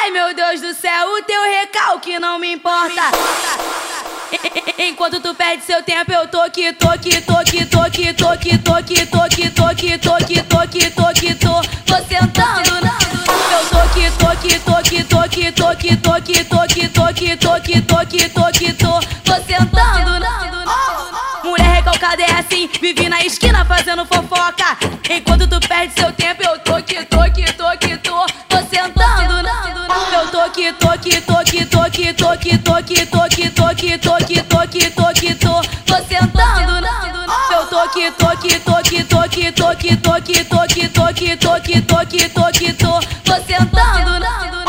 Ai meu Deus do céu, o teu recalque não me importa. Enquanto tu perde seu tempo, eu tô aqui, tô sentando. Eu tô aqui, tô sentando. Mulher recalcada é assim, vive na esquina fazendo fofoca. Enquanto tu perde seu tempo, eu tô aqui, tô sentando. Eu tô aqui, tô sentando. Eu tô aqui, tô sentando.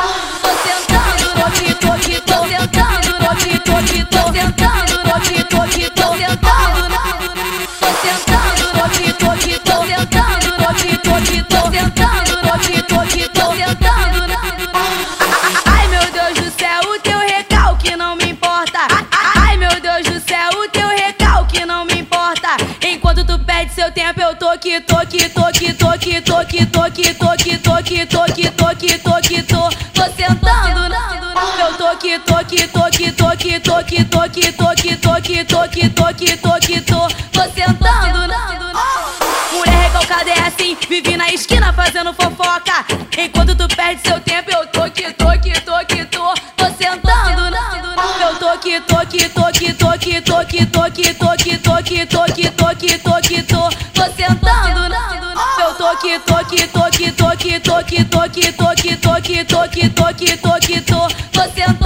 Ai meu Deus do céu, o teu recalque não me importa. Ai meu Deus do céu, o teu recalque não me importa. Enquanto tu perde seu tempo, eu tô aqui, tô sentando. Eu tô aqui, tô sentando. Mulher recalcada é assim, vive na esquina fazendo fofoca. Enquanto tu perde seu tempo, eu tô aqui, tô sentando. Eu tô aqui, tô sentando. Eu tô aqui, tô sentando.